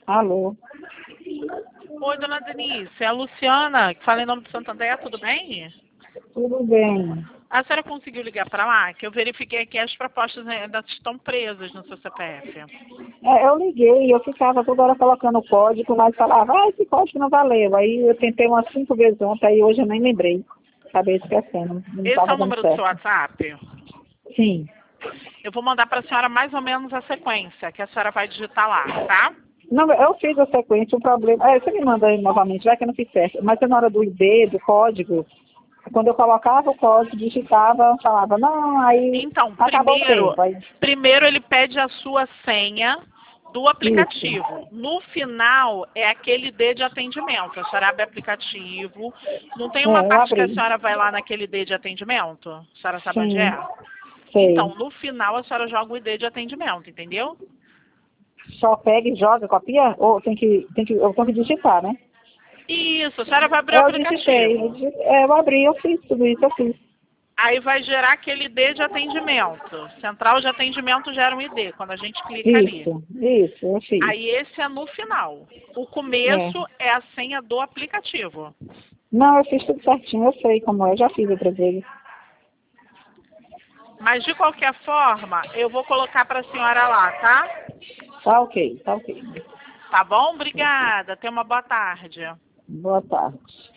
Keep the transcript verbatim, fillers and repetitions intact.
Alô? Oi, dona Denise, é a Luciana, que fala em nome do Santander, tudo bem? Tudo bem. A senhora conseguiu ligar para lá? Que eu verifiquei que as propostas ainda estão presas no seu C P F. É, eu liguei, eu ficava toda hora colocando o código, mas falava, ah, esse código não valeu. Aí eu tentei umas cinco vezes ontem, aí hoje eu nem lembrei. Acabei esquecendo, não Esse é estava o dando número do seu certo. WhatsApp? Sim. Eu vou mandar para a senhora mais ou menos a sequência, que a senhora vai digitar lá, tá? Não, eu fiz a sequência, o problema... É, você me manda aí novamente, vai que eu não fiz certo. Mas na hora do I D, do código, quando eu colocava o código, digitava, falava, não, aí Então, acabou o primeiro, tempo. Aí, primeiro ele pede a sua senha do isso, aplicativo. No final, é aquele D de atendimento. A senhora abre o aplicativo. Não tem uma é, eu parte que a abri. senhora vai lá naquele D de atendimento? A senhora sabe onde Sim, é? sei. Então, no final, a senhora joga o I D de atendimento, entendeu? Só pega e joga, copia? Ou tem que, tem que, eu tenho que digitar, né? Isso, a senhora vai abrir o É, eu digitei, eu, aplicativo. digitei, é, eu abri, eu fiz tudo isso, eu fiz. Aí vai gerar aquele I D de atendimento. Central de atendimento gera um I D, quando a gente clica ali. Isso, isso, eu fiz. Aí esse é no final. O É. começo é a senha do aplicativo. Não, eu fiz tudo certinho, eu sei como é, eu já fiz outras vezes. Mas de qualquer forma, eu vou colocar para a senhora lá, tá? Tá ok, tá ok. Tá bom? Obrigada. Tenha uma boa tarde. Boa tarde.